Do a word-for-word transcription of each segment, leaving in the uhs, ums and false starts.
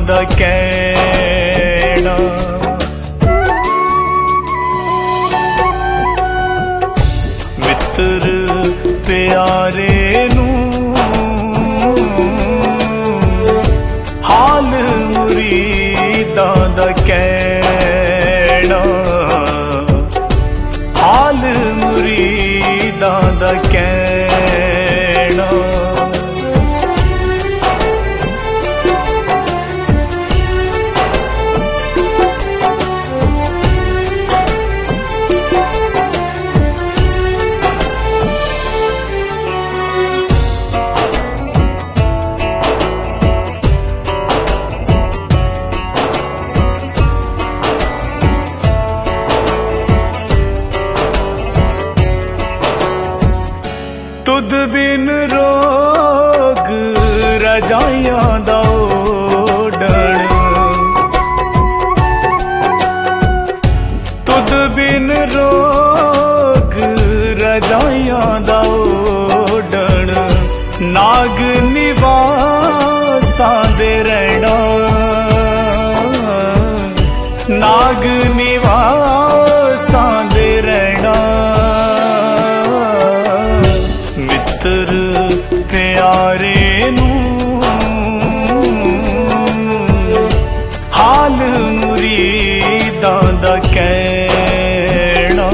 दा कहना। मित्र प्यारे नू हाल मुरीदां दा कहना, हाल मुरीदां दा कहना। तुद बिन रोग रजाइयां दा ओढ़ण, तुद बिन रोग रजाइयां दा ओढ़ण। नाग निवासां दे रहना, नाग निवासां दे रहना। मित्र प्यारे नू हाल मुरीदां दा कहना,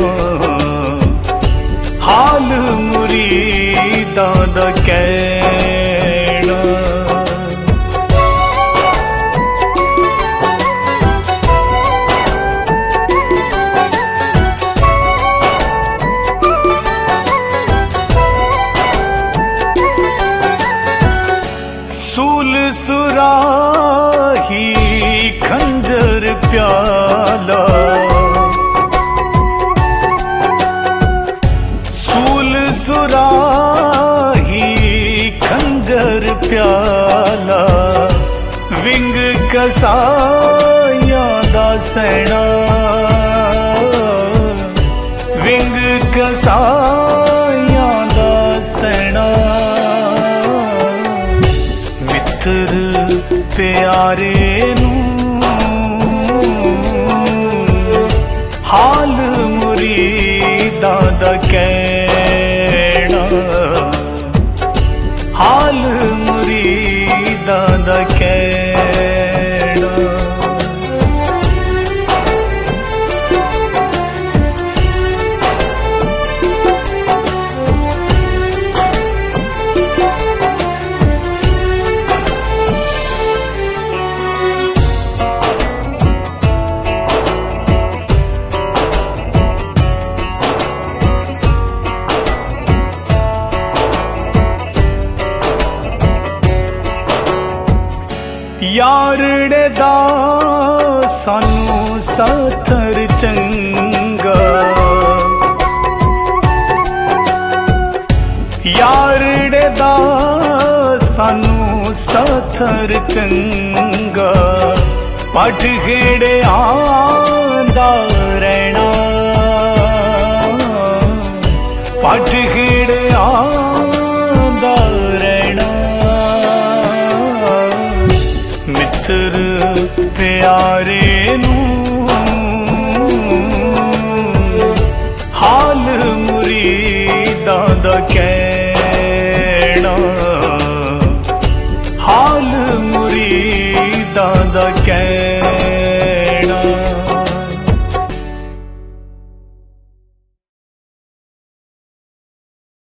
हाल मुरीदां दा कहना। सूल सुराही खंजर प्याला, सूल सुराही खंजर प्याला। विंग कसाइयां दा सैना, विंग कसाइयां दा सैना। मित्र प्यारे नू हाल मुरीदां दा कहना, हाल मुरीदां दा कहना। यारड़े दा सानू साथर चंगा, यारड़े दा सानू साथर चंगा। पट खेड़े आंदा रहना, पट खेड़े आंदा रहना। मित्र प्यारे नू हाल मुरीदां दा कहना, हाल मुरीदां दा कहना।